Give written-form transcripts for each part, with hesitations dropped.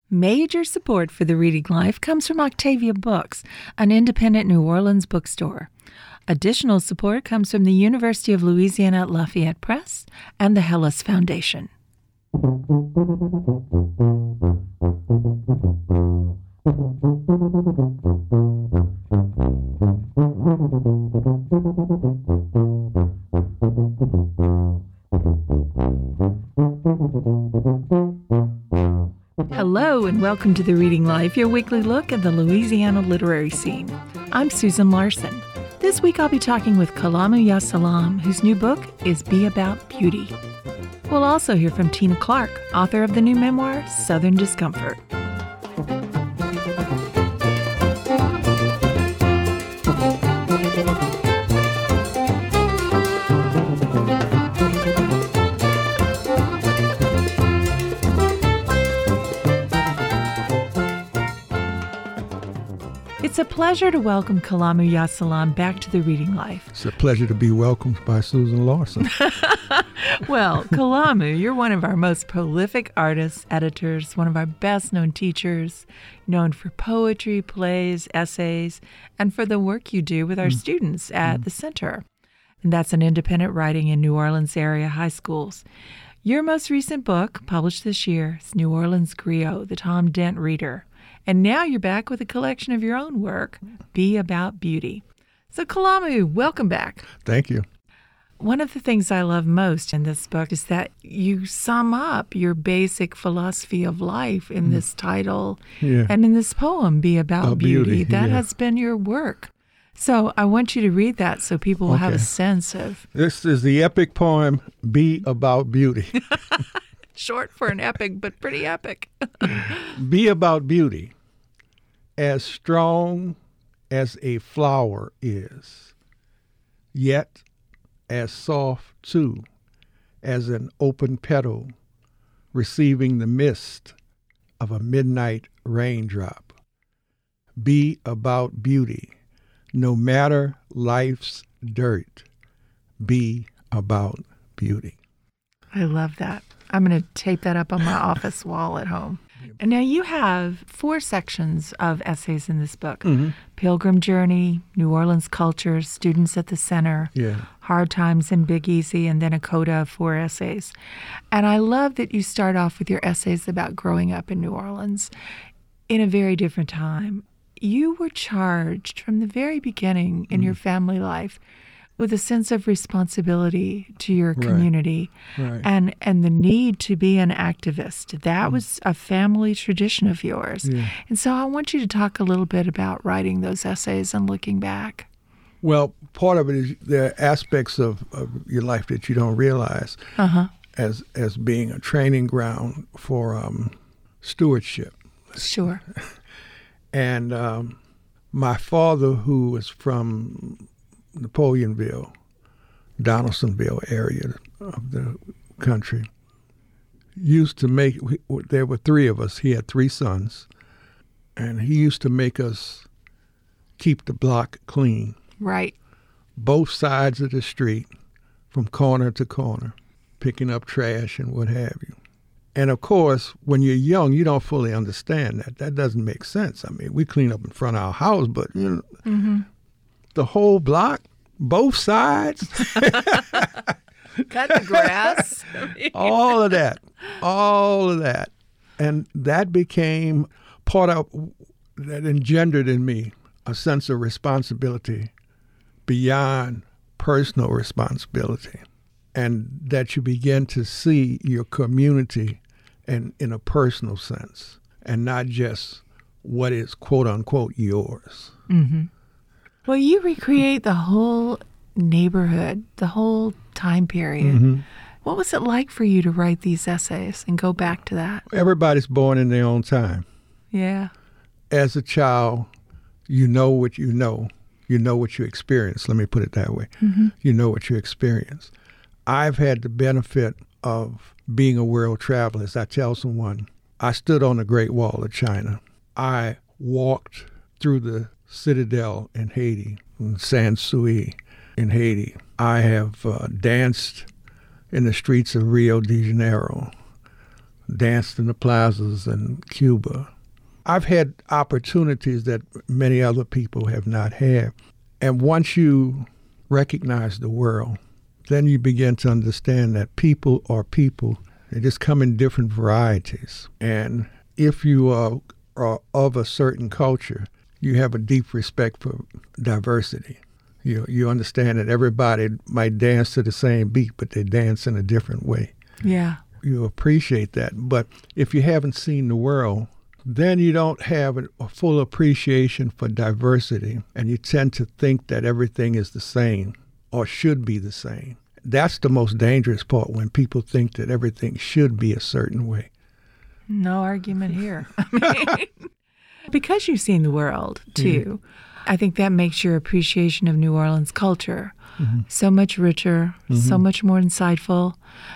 Major support for the Reading Life comes from Octavia Books, an independent New Orleans bookstore. Additional support comes from the University of Louisiana at Lafayette Press and the Hellas Foundation. Hello and welcome to The Reading Life, your weekly look at the Louisiana literary scene. I'm Susan Larson. This week I'll be talking with Kalamu Yasalam, whose new book is Be About Beauty. We'll also hear from Tina Clark, author of the new memoir, Southern Discomfort. It's a pleasure to welcome Kalamu Yasalam back to the Reading Life. It's a pleasure to be welcomed by Susan Larson. Well, Kalamu, you're one of our most prolific artists, editors, one of our best-known teachers, known for poetry, plays, essays, and for the work you do with our students at the center. And that's an independent writing in New Orleans area high schools. Your most recent book, published this year, is New Orleans Griot, the Tom Dent Reader. And now you're back with a collection of your own work, Be About Beauty. So Kalamu, welcome back. Thank you. One of the things I love most in this book is that you sum up your basic philosophy of life in this title and in this poem, Be About Beauty. That has been your work. So I want you to read that so people will have a sense of... This is the epic poem, Be About Beauty. Short for an epic, but pretty epic. Be about beauty, as strong as a flower is, yet as soft, too, as an open petal receiving the mist of a midnight raindrop. Be about beauty, no matter life's dirt. Be about beauty. I love that. I'm going to tape that up on my office wall at home. And now you have 4 sections of essays in this book. Pilgrim Journey, New Orleans Culture, Students at the Center, Hard Times and Big Easy, and then a coda of 4 essays. And I love that you start off with your essays about growing up in New Orleans in a very different time. You were charged from the very beginning in your family life with a sense of responsibility to your community and the need to be an activist. That was a family tradition of yours. And so I want you to talk a little bit about writing those essays and looking back. Well, part of it is there are aspects of your life that you don't realize as being a training ground for stewardship. Sure. And my father, who was from Napoleonville, Donaldsonville area of the country, used to make, there were 3 of us. He had 3 sons, and he used to make us keep the block clean. Right. Both sides of the street, from corner to corner, picking up trash and what have you. And of course, when you're young, you don't fully understand that. That doesn't make sense. I mean, we clean up in front of our house, but you know, the whole block, both sides. Cut the grass. all of that. And that became part of, that engendered in me a sense of responsibility beyond personal responsibility. And that you begin to see your community in a personal sense and not just what is quote unquote yours. Well, you recreate the whole neighborhood, the whole time period. What was it like for you to write these essays and go back to that? Everybody's born in their own time. Yeah. As a child, you know what you know. You know what you experience. Let me put it that way. You know what you experience. I've had the benefit of being a world traveler. As I tell someone, I stood on the Great Wall of China. I walked through the Citadel in Haiti, in San Sui in Haiti. I have danced in the streets of Rio de Janeiro, danced in the plazas in Cuba. I've had opportunities that many other people have not had. And once you recognize the world, then you begin to understand that people are people. They just come in different varieties. And if you are of a certain culture, you have a deep respect for diversity. You understand that everybody might dance to the same beat, but they dance in a different way. Yeah. You appreciate that. But if you haven't seen the world, then you don't have a full appreciation for diversity, and you tend to think that everything is the same or should be the same. That's the most dangerous part, when people think that everything should be a certain way. No argument here. I mean, because you've seen the world, too, I think that makes your appreciation of New Orleans culture so much richer, so much more insightful,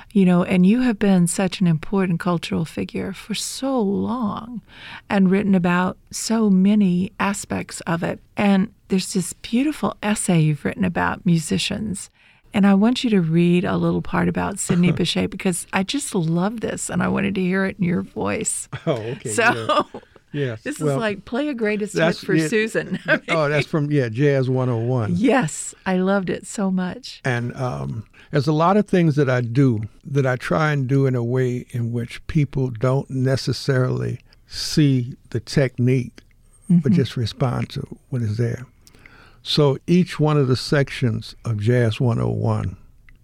and you have been such an important cultural figure for so long and written about so many aspects of it. And there's this beautiful essay you've written about musicians. And I want you to read a little part about Sidney Bechet, because I just love this and I wanted to hear it in your voice. Oh, okay. So yes. This is like play a greatest hit for Susan. I mean, that's from Jazz 101. Yes, I loved it so much. And there's a lot of things that I do that I try and do in a way in which people don't necessarily see the technique, but just respond to what is there. So each one of the sections of Jazz 101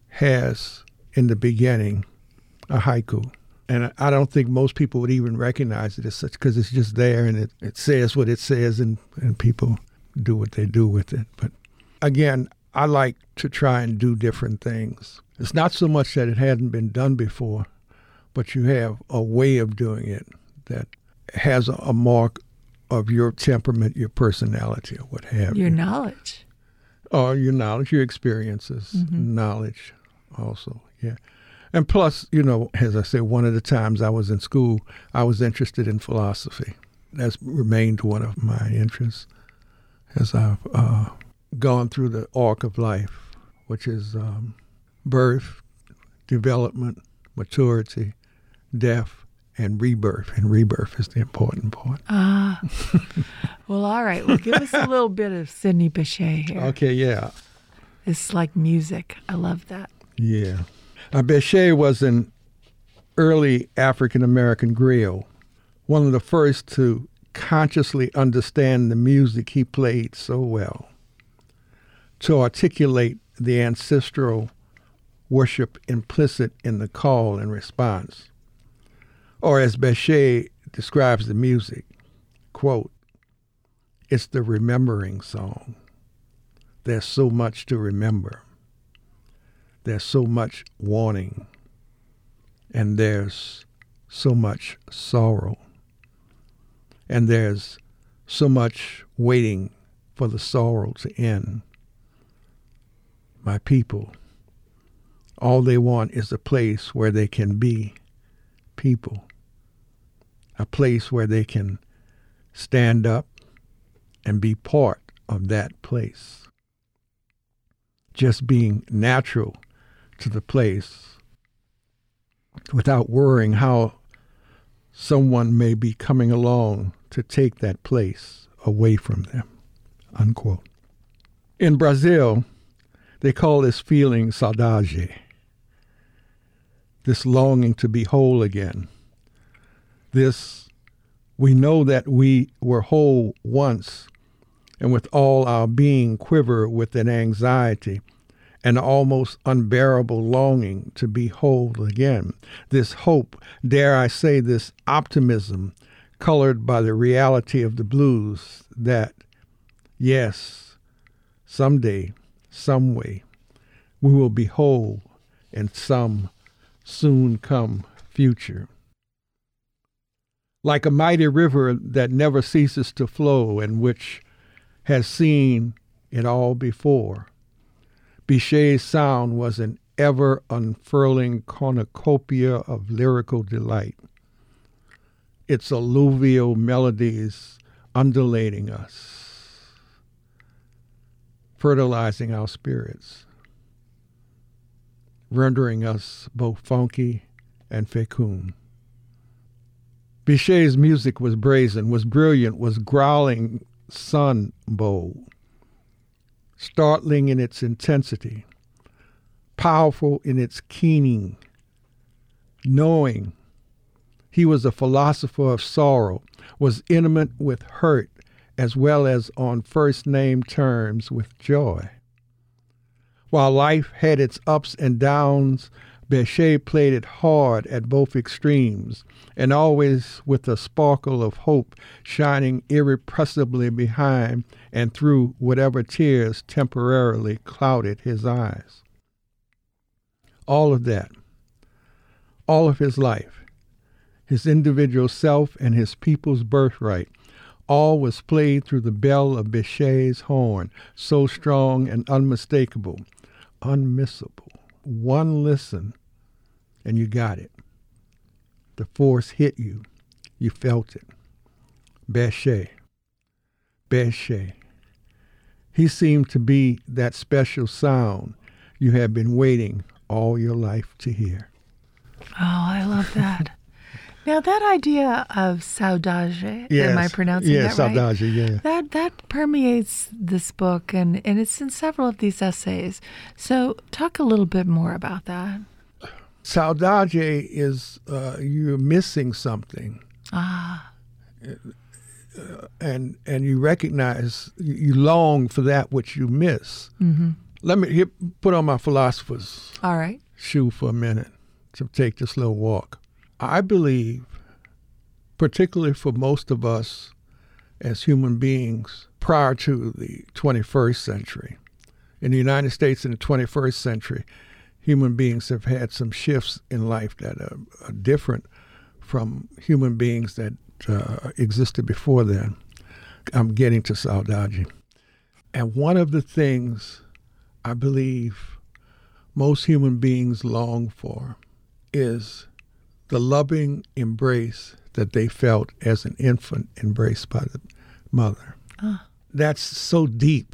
has, in the beginning, a haiku. And I don't think most people would even recognize it as such, because it's just there and it says what it says, and people do what they do with it. But again, I like to try and do different things. It's not so much that it hadn't been done before, but you have a way of doing it that has a mark of your temperament, your personality, or what have you. Your knowledge. Or your knowledge, your experiences, knowledge also, yeah. And plus, as I said, one of the times I was in school, I was interested in philosophy. That's remained one of my interests as I've gone through the arc of life, which is birth, development, maturity, death, and rebirth. And rebirth is the important part. Well, all right. Well, give us a little bit of Sidney Bechet here. Okay, yeah. It's like music. I love that. Yeah. Bechet was an early African-American griot, one of the first to consciously understand the music he played so well, to articulate the ancestral worship implicit in the call and response. Or as Bechet describes the music, quote, "It's the remembering song. There's so much to remember. There's so much wanting, and there's so much sorrow, and there's so much waiting for the sorrow to end. My people, all they want is a place where they can be people, a place where they can stand up and be part of that place. Just being natural to the place without worrying how someone may be coming along to take that place away from them," unquote. In Brazil, they call this feeling saudade, this longing to be whole again. This, we know that we were whole once, and with all our being quiver with an anxiety, an almost unbearable longing to be whole again. This hope, dare I say this optimism, colored by the reality of the blues that, yes, someday, some way, we will be whole in some soon come future. Like a mighty river that never ceases to flow and which has seen it all before, Bechet's sound was an ever-unfurling cornucopia of lyrical delight, its alluvial melodies undulating us, fertilizing our spirits, rendering us both funky and fecund. Bichet's music was brazen, was brilliant, was growling sun bold, startling in its intensity, powerful in its keening, knowing. He was a philosopher of sorrow, was intimate with hurt, as well as on first-name terms with joy. While life had its ups and downs, Bichet played it hard at both extremes, and always with a sparkle of hope shining irrepressibly behind and through whatever tears temporarily clouded his eyes. All of that, all of his life, his individual self and his people's birthright, all was played through the bell of Bichet's horn, so strong and unmistakable, unmissable. One listen, and you got it. The force hit you. You felt it. Bichet. Bichet. He seemed to be that special sound you have been waiting all your life to hear. Oh, I love that. Now, that idea of saudade, yes. Am I pronouncing that right? Saudade, yeah. That permeates this book, and it's in several of these essays. So talk a little bit more about that. Saudade is you're missing something. And you recognize, you long for that which you miss. Mm-hmm. Let me put on my philosopher's All right. shoe for a minute to take this little walk. I believe, particularly for most of us as human beings prior to the 21st century, in the United States in the 21st century, human beings have had some shifts in life that are different from human beings that existed before then. I'm getting to saudade. And one of the things I believe most human beings long for is the loving embrace that they felt as an infant embraced by the mother. That's so deep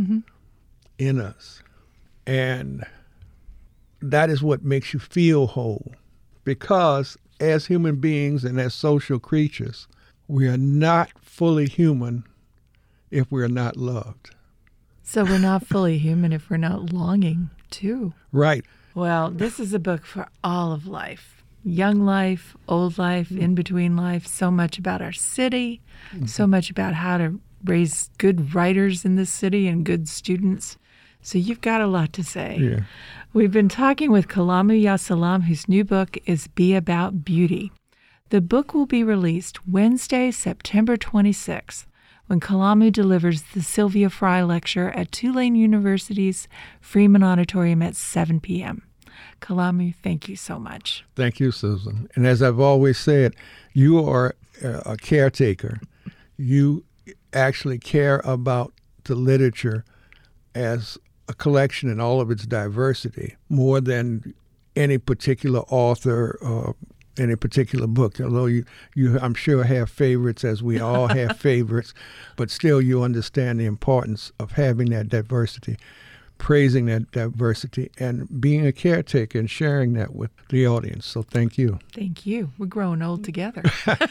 in us. And that is what makes you feel whole. Because as human beings and as social creatures, we are not fully human if we're not loved. So we're not fully human if we're not longing, too. Right. Well, this is a book for all of life. Young life, old life, in-between life, so much about our city, so much about how to raise good writers in this city and good students. So you've got a lot to say. Yeah. We've been talking with Kalamu Yasalam, whose new book is Be About Beauty. The book will be released Wednesday, September 26th, when Kalamu delivers the Sylvia Fry Lecture at Tulane University's Freeman Auditorium at 7 p.m. Kalamu, thank you so much. Thank you, Susan. And as I've always said, you are a caretaker. You actually care about the literature as a collection in all of its diversity more than any particular author or any particular book. Although you I'm sure have favorites, as we all have favorites, but still you understand the importance of having that diversity, praising that diversity, and being a caretaker and sharing that with the audience. So thank you. Thank you. We're growing old together.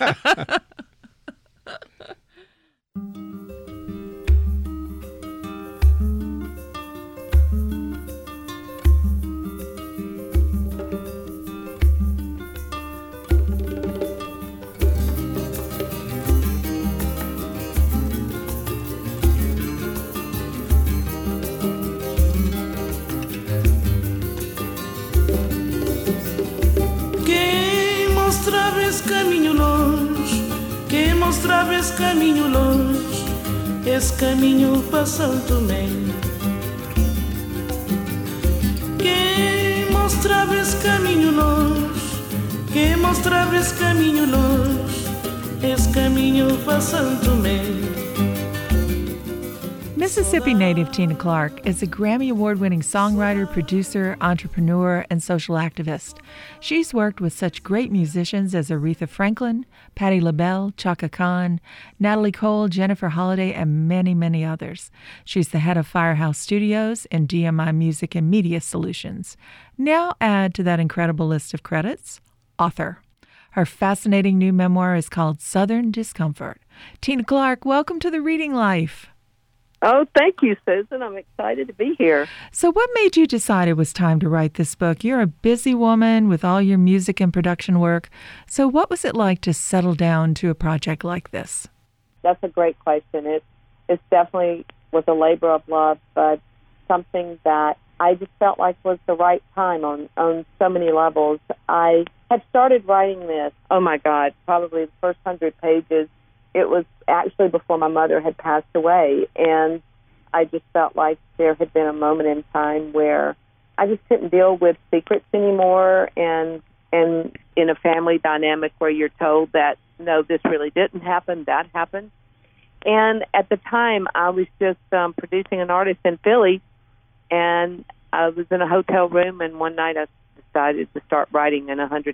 Caminho longe, quem mostrava esse caminho longe, esse caminho para São Tomé. Quem mostrava esse caminho longe, quem mostrava esse caminho longe, esse caminho para São Tomé. Mississippi native Tina Clark is a Grammy Award-winning songwriter, producer, entrepreneur, and social activist. She's worked with such great musicians as Aretha Franklin, Patti LaBelle, Chaka Khan, Natalie Cole, Jennifer Holliday, and many, many others. She's the head of Firehouse Studios and DMI Music and Media Solutions. Now add to that incredible list of credits, author. Her fascinating new memoir is called Southern Discomfort. Tina Clark, welcome to the Reading Life. Oh, thank you, Susan. I'm excited to be here. So what made you decide it was time to write this book? You're a busy woman with all your music and production work. So what was it like to settle down to a project like this? That's a great question. It definitely was a labor of love, but something that I just felt like was the right time on so many levels. I had started writing this, oh my God, probably the first 100 pages. It was actually before my mother had passed away, and I just felt like there had been a moment in time where I just couldn't deal with secrets anymore, and in a family dynamic where you're told that, no, this really didn't happen, that happened. And at the time, I was just producing an artist in Philly, and I was in a hotel room, and one night I decided to start writing, and 100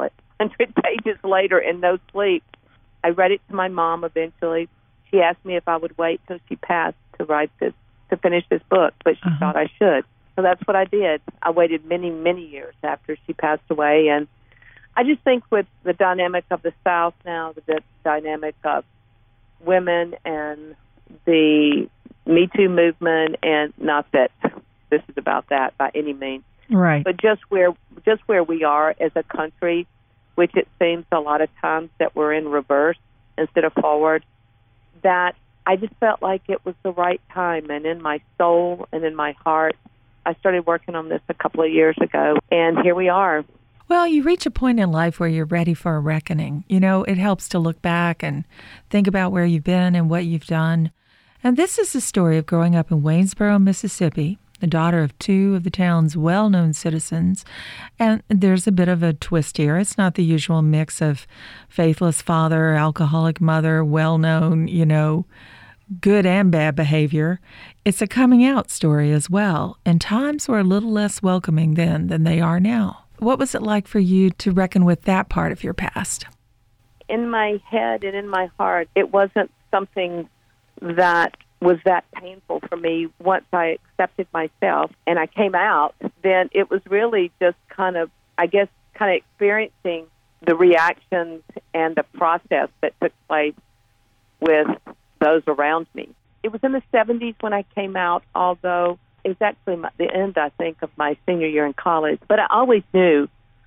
pages later, in no sleep, I read it to my mom eventually. She asked me if I would wait till she passed to write this, to finish this book, but she thought I should. So that's what I did. I waited many, many years after she passed away, and I just think with the dynamic of the South now, the dynamic of women and the Me Too movement, and not that this is about that by any means, right? But just where we are as a country, which it seems a lot of times that we're in reverse instead of forward, that I just felt like it was the right time. And in my soul and in my heart, I started working on this a couple of years ago, and here we are. Well, you reach a point in life where you're ready for a reckoning. You know, it helps to look back and think about where you've been and what you've done. And this is the story of growing up in Waynesboro, Mississippi, the daughter of two of the town's well-known citizens. And there's a bit of a twist here. It's not the usual mix of faithless father, alcoholic mother, well-known, good and bad behavior. It's a coming out story as well. And times were a little less welcoming then than they are now. What was it like for you to reckon with that part of your past? In my head and in my heart, it wasn't something that was that painful for me. Once I accepted myself and I came out, then it was really just kind of experiencing the reactions and the process that took place with those around me. It was in the 70s when I came out, although it was actually the end, I think, of my senior year in college. But I always knew,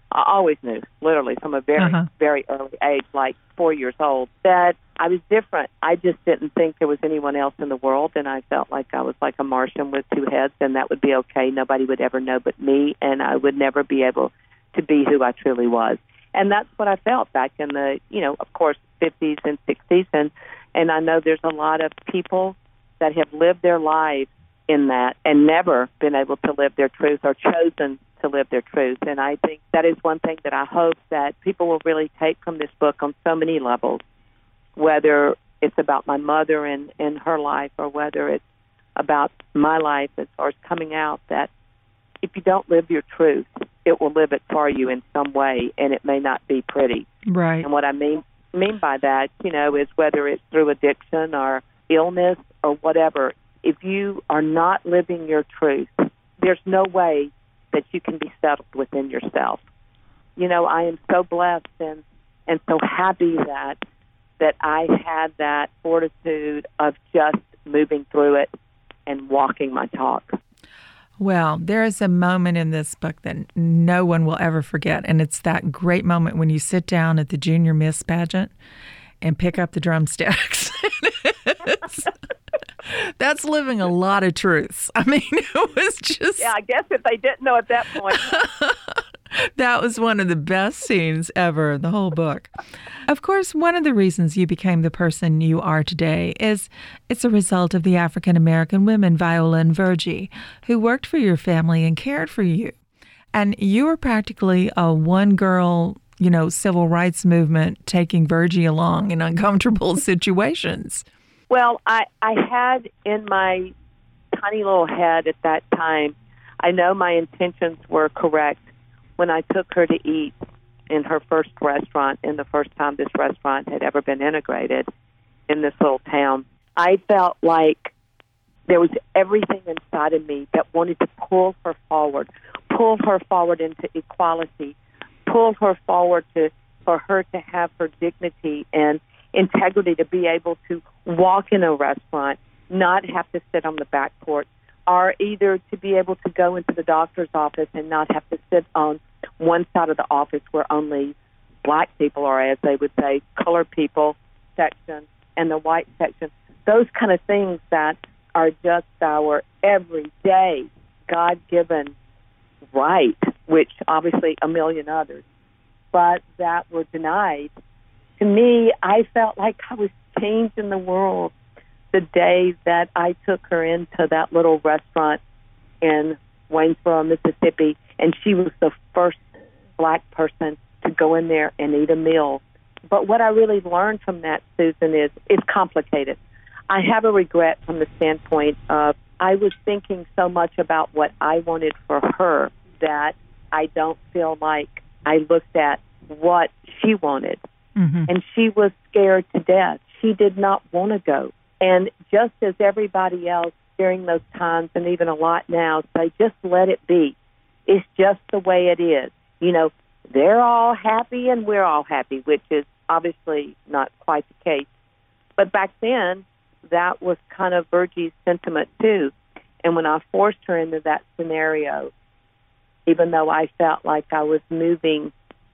literally from a very, very early age, like 4 years old, that I was different. I just didn't think there was anyone else in the world, and I felt like I was like a Martian with two heads, and that would be okay. Nobody would ever know but me, and I would never be able to be who I truly was. And that's what I felt back in the, of course, 50s and 60s, and I know there's a lot of people that have lived their lives in that and never been able to live their truth or chosen to live their truth. And I think that is one thing that I hope that people will really take from this book on so many levels, whether it's about my mother and her life or whether it's about my life as far as coming out, that if you don't live your truth, it will live it for you in some way, and it may not be pretty. Right. And what I mean by that, is whether it's through addiction or illness or whatever, if you are not living your truth, there's no way that you can be settled within yourself. I am so blessed and so happy that I had that fortitude of just moving through it and walking my talk. Well, there is a moment in this book that no one will ever forget, and it's that great moment when you sit down at the Junior Miss pageant and pick up the drumsticks. That's living a lot of truths. I mean, it was just... Yeah, I guess if they didn't know at that point. That was one of the best scenes ever in the whole book. Of course, one of the reasons you became the person you are today is it's a result of the African-American women, Viola and Virgie, who worked for your family and cared for you. And you were practically a one-girl, civil rights movement taking Virgie along in uncomfortable situations. Well, I had in my tiny little head at that time, I know my intentions were correct when I took her to eat in her first restaurant, and the first time this restaurant had ever been integrated in this little town. I felt like there was everything inside of me that wanted to pull her forward into equality, pull her forward to for her to have her dignity and integrity to be able to walk in a restaurant, not have to sit on the back porch, or either to be able to go into the doctor's office and not have to sit on one side of the office where only black people, or as they would say, colored people section, and the white section. Those kind of things that are just our everyday God-given right, which obviously a million others, but that were denied. To me, I felt like I was changing the world the day that I took her into that little restaurant in Waynesboro, Mississippi, and she was the first black person to go in there and eat a meal. But what I really learned from that, Susan, is it's complicated. I have a regret from the standpoint of I was thinking so much about what I wanted for her that I don't feel like I looked at what she wanted. Mm-hmm. And she was scared to death. She did not want to go. And just as everybody else during those times, and even a lot now, say, just let it be. It's just the way it is. You know, they're all happy and we're all happy, which is obviously not quite the case. But back then, that was kind of Virgie's sentiment too. And when I forced her into that scenario, even though I felt like I was moving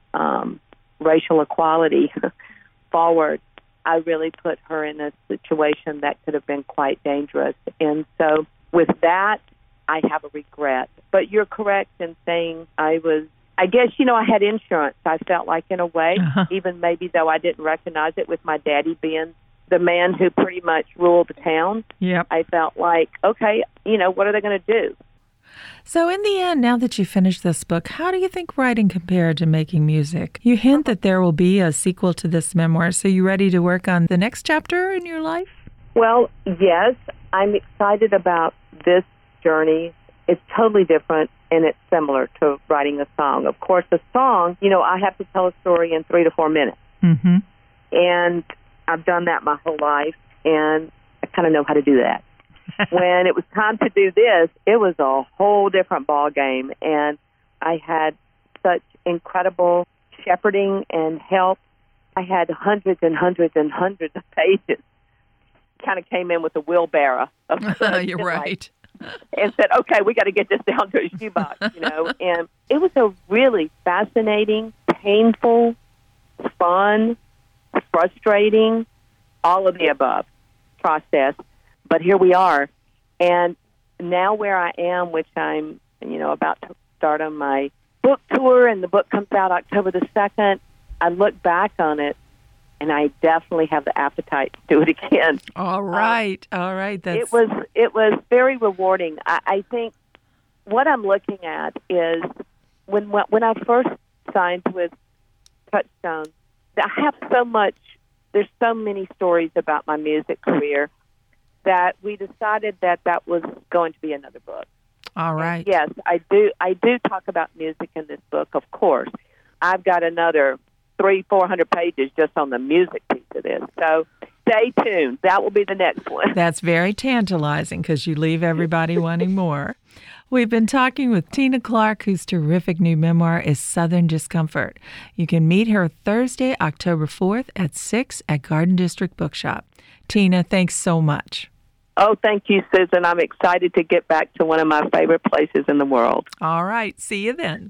racial equality forward, I really put her in a situation that could have been quite dangerous. And so with that, I have a regret. But you're correct in saying I guess, I had insurance. I felt like in a way, even maybe though I didn't recognize it with my daddy being the man who pretty much ruled the town. Yep. I felt like, okay, what are they going to do? So in the end, now that you finished this book, how do you think writing compared to making music? You hint that there will be a sequel to this memoir. So you ready to work on the next chapter in your life? Well, yes. I'm excited about this journey. It's totally different, and it's similar to writing a song. Of course, a song, I have to tell a story in 3 to 4 minutes. Mm-hmm. And I've done that my whole life, and I kind of know how to do that. When it was time to do this, it was a whole different ball game, and I had such incredible shepherding and help. I had hundreds and hundreds and hundreds of pages. Kind of came in with a wheelbarrow. You're right. And said, okay, we got to get this down to a shoebox, And it was a really fascinating, painful, fun, frustrating, all of the above process. But here we are. And now where I am, which I'm, about to start on my book tour, and the book comes out October the 2nd, I look back on it, and I definitely have the appetite to do it again. All right. It was very rewarding. I think what I'm looking at is when I first signed with Touchstone, I have there's so many stories about my music career that we decided that was going to be another book. All right. And yes, I do talk about music in this book, of course. I've got another 300-400 pages just on the music piece of this. So stay tuned. That will be the next one. That's very tantalizing because you leave everybody wanting more. We've been talking with Tina Clark, whose terrific new memoir is Southern Discomfort. You can meet her Thursday, October 4th at 6 at Garden District Bookshop. Tina, thanks so much. Oh, thank you, Susan. I'm excited to get back to one of my favorite places in the world. All right. See you then.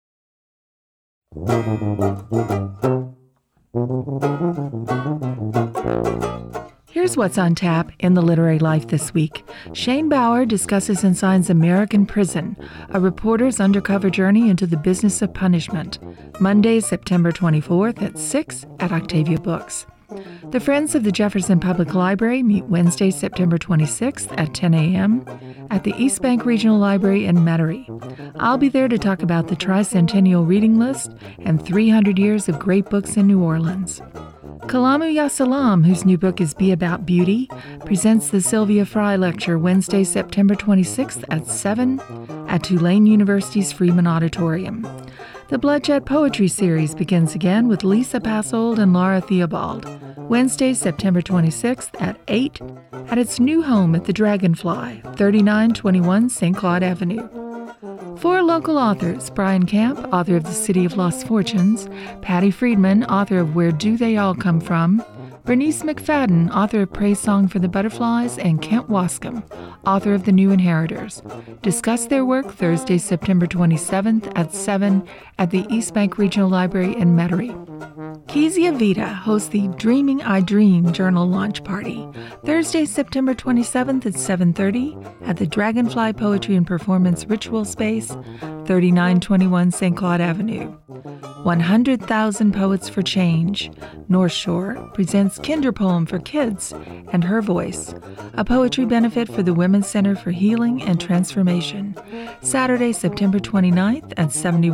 Here's what's on tap in the literary life this week. Shane Bauer discusses and signs American Prison, a reporter's undercover journey into the business of punishment. Monday, September 24th at 6 at Octavia Books. The Friends of the Jefferson Public Library meet Wednesday, September 26th at 10 a.m. at the East Bank Regional Library in Metairie. I'll be there to talk about the Tricentennial Reading List and 300 years of great books in New Orleans. Kalamu Yasalam, whose new book is Be About Beauty, presents the Sylvia Fry Lecture Wednesday, September 26th at 7 at Tulane University's Freeman Auditorium. The Bloodshed Poetry Series begins again with Lisa Passold and Laura Theobald. Wednesday, September 26th at 8 at its new home at the Dragonfly, 3921 St. Claude Avenue. 4 local authors: Brian Camp, author of The City of Lost Fortunes; Patty Friedman, author of Where Do They All Come From; Bernice McFadden, author of Praise Song for the Butterflies; and Kent Wascom, author of The New Inheritors, discuss their work Thursday, September 27th at 7 at the East Bank Regional Library in Metairie. Kezia Vita hosts the Dreaming I Dream Journal launch party Thursday, September 27th at 7:30 at the Dragonfly Poetry and Performance Ritual Space, 3921 St. Claude Avenue. 100,000 Poets for Change, North Shore, presents Kinder Poem for Kids and Her Voice, a poetry benefit for the Women's Center for Healing and Transformation, Saturday, September 29th at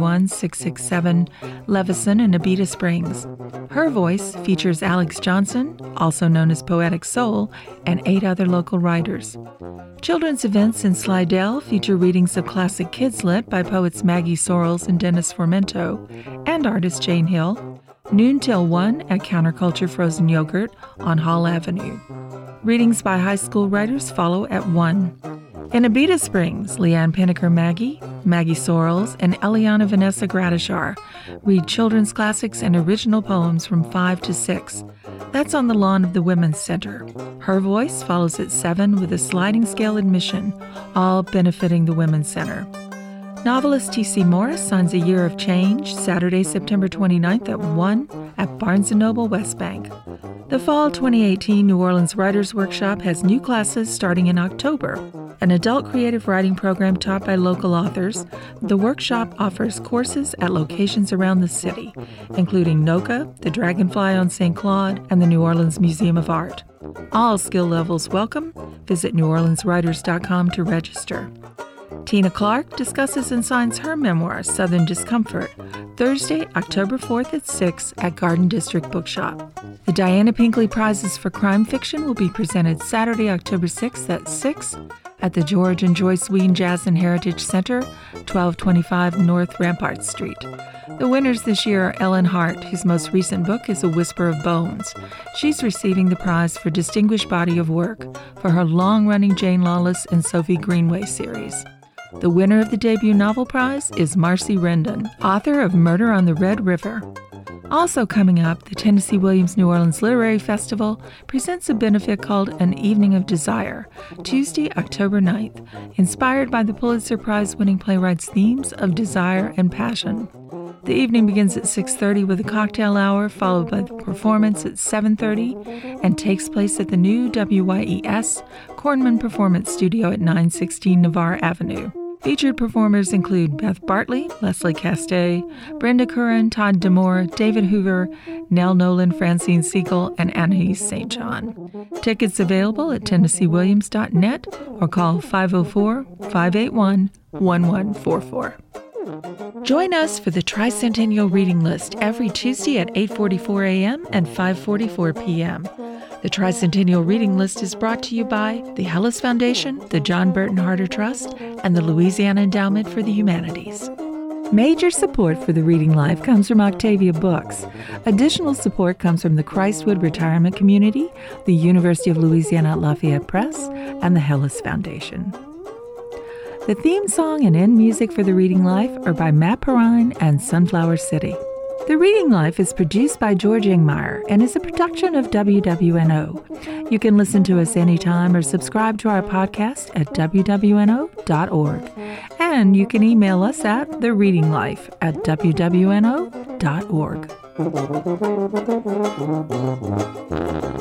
71667 Levison in Abita Springs. Her Voice features Alex Johnson, also known as Poetic Soul, and 8 other local writers. Children's events in Slidell feature readings of classic kids lit by poets Maggie Sorrells and Dennis Formento, and artist Jane Hill, noon till 1 at Counterculture Frozen Yogurt on Hall Avenue. Readings by high school writers follow at 1. In Abita Springs, Leanne Pinnaker Maggie Sorrells, and Eliana Vanessa Gratishar read children's classics and original poems from 5 to 6. That's on the lawn of the Women's Center. Her Voice follows at 7 with a sliding scale admission, all benefiting the Women's Center. Novelist T.C. Morris signs A Year of Change, Saturday, September 29th at 1 at Barnes & Noble West Bank. The Fall 2018 New Orleans Writers Workshop has new classes starting in October. An adult creative writing program taught by local authors, the workshop offers courses at locations around the city, including NOCA, the Dragonfly on St. Claude, and the New Orleans Museum of Art. All skill levels welcome. Visit neworleanswriters.com to register. Tina Clark discusses and signs her memoir, Southern Discomfort, Thursday, October 4th at 6 at Garden District Bookshop. The Diana Pinkley Prizes for Crime Fiction will be presented Saturday, October 6th at 6 at the George and Joyce Ween Jazz and Heritage Center, 1225 North Rampart Street. The winners this year are Ellen Hart, whose most recent book is A Whisper of Bones. She's receiving the prize for Distinguished Body of Work for her long-running Jane Lawless and Sophie Greenway series. The winner of the debut novel prize is Marcy Rendon, author of Murder on the Red River. Also coming up, the Tennessee Williams New Orleans Literary Festival presents a benefit called An Evening of Desire, Tuesday, October 9th, inspired by the Pulitzer Prize-winning playwright's themes of desire and passion. The evening begins at 6:30 with a cocktail hour, followed by the performance at 7:30, and takes place at the new WYES Kornman Performance Studio at 916 Navarre Avenue. Featured performers include Beth Bartley, Leslie Castay, Brenda Curran, Todd Demore, David Hoover, Nell Nolan, Francine Siegel, and Anahise St. John. Tickets available at TennesseeWilliams.net or call 504-581-1144. Join us for the Tricentennial Reading List every Tuesday at 8:44 a.m. and 5:44 p.m. The Tricentennial Reading List is brought to you by the Hellis Foundation, the John Burton Harder Trust, and the Louisiana Endowment for the Humanities. Major support for the Reading Life comes from Octavia Books. Additional support comes from the Christwood Retirement Community, the University of Louisiana at Lafayette Press, and the Hellis Foundation. The theme song and end music for The Reading Life are by Matt Perrine and Sunflower City. The Reading Life is produced by George Ingmeyer and is a production of WWNO. You can listen to us anytime or subscribe to our podcast at wwno.org. And you can email us at thereadinglife@wwno.org.